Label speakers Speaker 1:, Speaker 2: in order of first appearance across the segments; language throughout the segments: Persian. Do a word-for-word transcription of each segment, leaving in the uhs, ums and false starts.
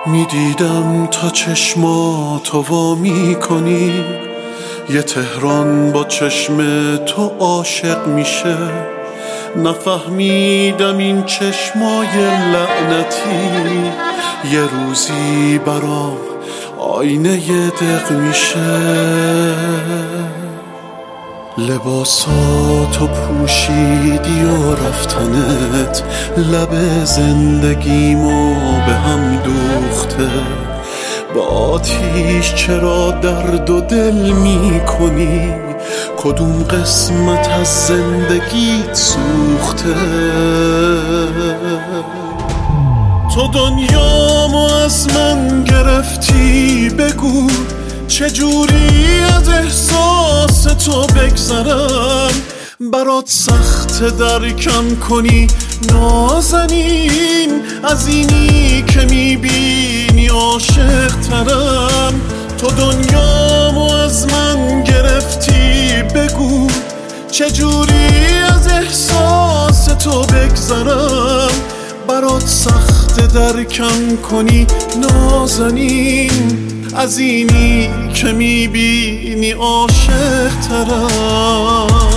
Speaker 1: میدیدم تا چشماتو وا میکنی، یه تهران با چشم تو عاشق میشه. نفهمیدم این چشمای لعنتی یه روزی برام آینه دق میشه. لباساتو پوشیدی و رفتنت لب زندگیمو به هم دوخته. با آتیش چرا درد و دل میکنی؟ کدوم قسمت از زندگیت سوخته؟ تو دنیامو از من گرفتی، بگو چجوری از احساس تو بگذرم؟ برات سخت درکم کنی نازنین، از اینی که میبینی عاشق ترم. تو دنیامو از من گرفتی، بگو چجوری از احساس تو بگذرم؟ برات سخت درکم کنی نازنین، از اینی که میبینی عاشق ترم.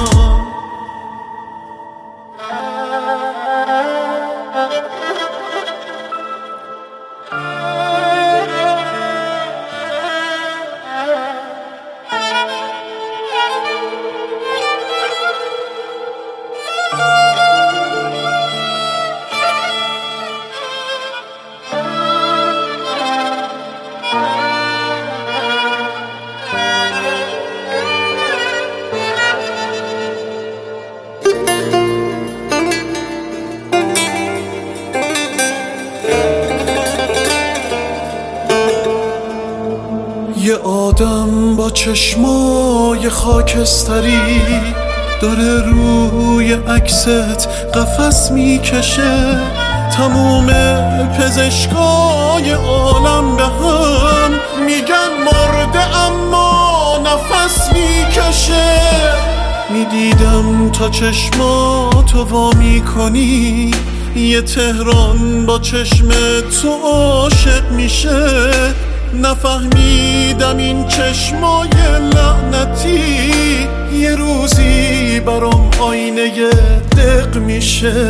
Speaker 1: یه آدم با چشمای خاکستری داره روی عکست قفس میکشه. تموم پزشکای عالم به هم میگن مرده اما نفس میکشه. میدیدم تا چشماتو وا میکنی، یه تهران با چشم تو عاشق میشه. نفهمیدم این چشمای لعنتی یه روزی برام آینه دق میشه.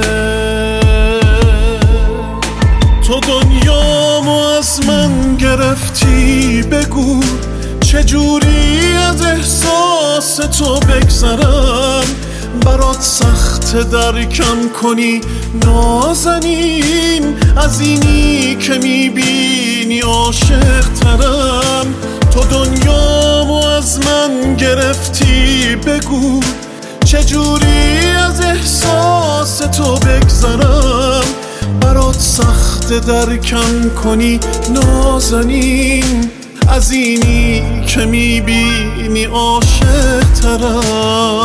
Speaker 1: تو دنیامو از من گرفتی، بگو چجوری از احساس تو بگذرم؟ برات سخت درکم کنی نازنین، از اینی که میبینی عاشق ترم. تو دنیامو از من گرفتی، بگو چجوری از احساس تو بگذرم؟ برات سخت درکم کنی نازنین، از اینی که میبینی عاشق ترم.